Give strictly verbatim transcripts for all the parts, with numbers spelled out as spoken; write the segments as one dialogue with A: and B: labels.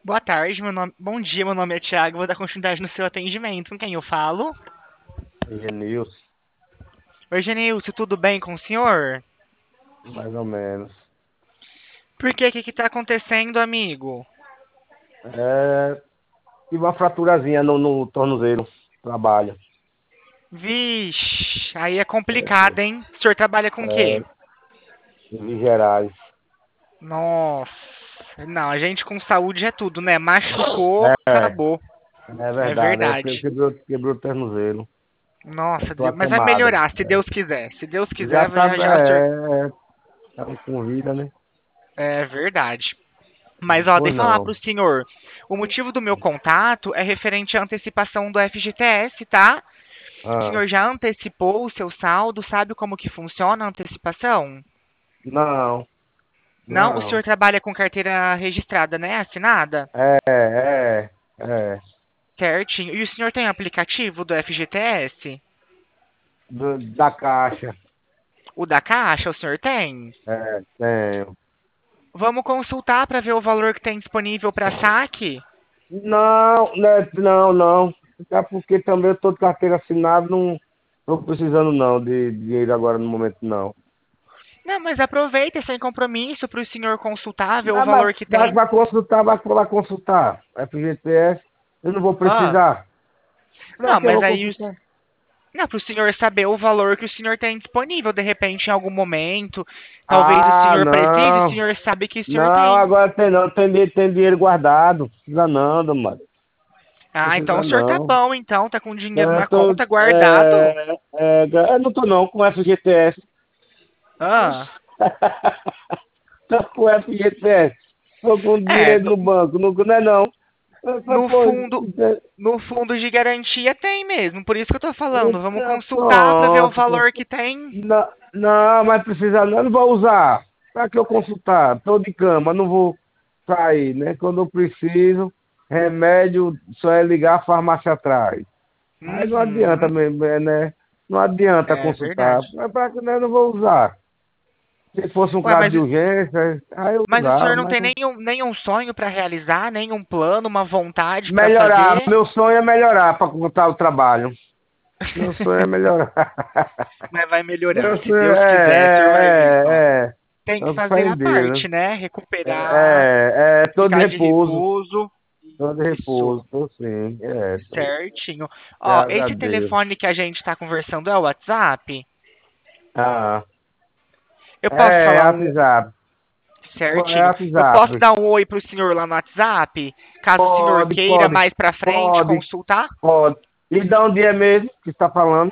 A: Boa tarde, meu nome... Bom dia, meu nome é Thiago, vou dar continuidade no seu atendimento. Com quem eu falo?
B: Genilson,
A: Oi, Genilson, tudo bem com o senhor?
B: mais ou menos.
A: Por que, que que tá acontecendo, amigo?
B: É, tive uma fraturazinha no, no tornozelo, trabalho.
A: Vixe, aí é
B: É,
A: complicado, hein? O senhor trabalha com o quê?
B: é, em Minas Gerais.
A: Nossa, não, a gente com saúde é tudo, né? Machucou,
B: É,
A: acabou.
B: é
A: É
B: verdade, é,
A: verdade.
B: que- quebrou, quebrou o tornozelo. Eu
A: Nossa,
B: tô
A: Deus, mas vai
B: acamado.
A: melhorar, se Deus quiser. Se Deus
B: Já
A: quiser,
B: tá,
A: já já o senhor...
B: é, é, tá com vida, né?
A: É verdade. Mas, ó,
B: Pois
A: deixa eu falar
B: não.
A: pro senhor. O motivo do meu contato é referente à antecipação do F G T S, tá? O
B: Ah,
A: senhor já antecipou o seu saldo? Sabe como que funciona a antecipação?
B: não,
A: Não? O
B: não.
A: senhor trabalha com carteira registrada, né? Assinada?
B: É, é, é.
A: Certinho. E o senhor tem aplicativo do F G T S?
B: Do- da caixa.
A: O da Caixa, o senhor tem?
B: É, tenho.
A: Vamos consultar para ver o valor que tem disponível para saque?
B: Não, né, não, não. Até porque também eu tô de carteira assinada, não tô precisando não de dinheiro agora no momento não.
A: Não, mas aproveita sem compromisso para o senhor consultar, ver o
B: Ah, mas
A: valor que
B: vai,
A: tem.
B: vai consultar, vai lá consultar. F G T S, eu não vou
A: Ah,
B: precisar. Pra
A: não,
B: que eu
A: mas
B: vou
A: aí
B: consultar?
A: não, para o senhor saber o valor que o senhor tem disponível, de repente, em algum momento, talvez o
B: Ah,
A: senhor precise, o
B: não.
A: senhor sabe que o senhor
B: Não,
A: tem.
B: agora tem não, tem, dinhe- tem dinheiro guardado. Precisa não, mano.
A: Ah, então
B: Precisa
A: o senhor tá
B: não.
A: bom, então, tá com dinheiro
B: Eu
A: na
B: tô,
A: conta guardado.
B: é, é, eu não tô não com F G T S.
A: Ah,
B: Tô com F G T S. Tô com
A: é,
B: dinheiro
A: no,
B: no banco. Não, não é não. Eu só,
A: no
B: pô,
A: fundo, no fundo de garantia tem mesmo, por isso que eu tô falando. Vamos
B: então,
A: consultar para ver o
B: pronto.
A: valor que tem.
B: Não, não, mas precisa não. Eu não vou usar. Pra que eu consultar? Tô de cama, não vou sair, né? Quando eu preciso, remédio só é ligar a farmácia atrás. Aí não adianta
A: Uhum,
B: mesmo, é, né? Não adianta
A: é verdade.
B: consultar. Mas pra que eu não vou usar? Se fosse um
A: Ué,
B: caso
A: mas,
B: de urgência, aí eu
A: mas o
B: usava,
A: senhor não
B: mas
A: tem nenhum, nenhum sonho para realizar, nenhum plano, uma vontade para
B: melhorar.
A: fazer?
B: Meu sonho é melhorar para contar o trabalho. Meu sonho é melhorar.
A: Mas vai melhorar.
B: Meu
A: Se
B: sonho
A: Deus quiser, o senhor vai ver
B: é,
A: só.
B: é, é.
A: Tem que
B: Eu
A: fazer
B: fé em
A: a
B: Deus,
A: parte,
B: né?
A: né? Recuperar,
B: É, é, tô de
A: ficar de
B: repouso.
A: repouso.
B: Tô de
A: Isso,
B: repouso, tô sim. É, tô.
A: certinho. Ó,
B: Graças a
A: esse
B: Deus.
A: telefone que a gente está conversando é o WhatsApp?
B: Ah,
A: Eu posso
B: é,
A: falar um
B: WhatsApp. É
A: certinho. Eu posso
B: WhatsApp.
A: dar um oi pro senhor lá no WhatsApp? Caso o senhor
B: Pode,
A: queira
B: pode,
A: mais pra frente
B: pode,
A: consultar?
B: pode. E de onde é mesmo que está falando?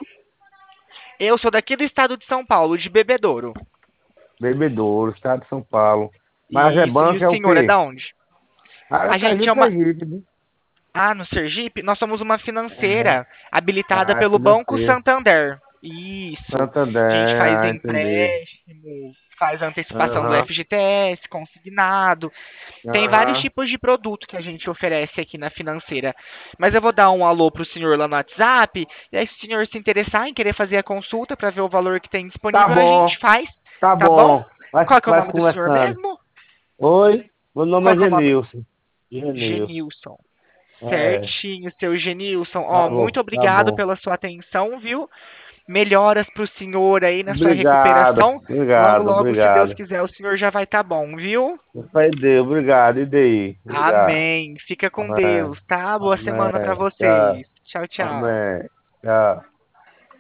A: Eu sou daqui do estado de São Paulo, de Bebedouro.
B: Bebedouro, estado de São Paulo. Mas é
A: Isso. E o
B: banco é o
A: senhor é
B: quê?
A: da onde?
B: Ah,
A: A
B: é
A: gente é
B: Sergipe,
A: uma.
B: Sergipe, né?
A: Ah, no Sergipe, nós somos uma
B: É.
A: financeira habilitada
B: Ah, é
A: pelo Banco
B: financeiro.
A: Santander. Isso. A gente
B: Santander,
A: faz
B: ah, entendi.
A: empréstimo, faz antecipação do
B: Aham,
A: F G T S, consignado. Tem vários
B: aham.
A: tipos de produto que a gente oferece aqui na financeira. Mas eu vou dar um alô pro senhor lá no WhatsApp, e aí se o senhor se interessar em querer fazer a consulta para ver o valor que tem
B: Tá
A: disponível, a
B: bom,
A: gente faz,
B: tá
A: tá bom?
B: bom. Vai,
A: Qual que é o
B: vai
A: nome do senhor
B: conversando.
A: mesmo?
B: Oi, meu nome
A: Qual
B: é
A: que é o nome?
B: Genilson. Genilson.
A: Genilson.
B: É,
A: Certinho, seu Genilson.
B: tá
A: Ó,
B: bom,
A: muito
B: tá
A: obrigado
B: bom.
A: pela sua atenção, viu? Melhoras pro senhor aí na sua
B: Obrigado,
A: recuperação. Logo,
B: obrigado,
A: logo, se Deus
B: obrigado.
A: quiser, o senhor já vai estar bom, viu?
B: Pai Deus, obrigado. E daí? Obrigado.
A: Amém. Fica com
B: Amém.
A: Deus, tá? Boa semana pra
B: Amém. Tchau.
A: vocês. Tchau, tchau.
B: Amém. Tchau.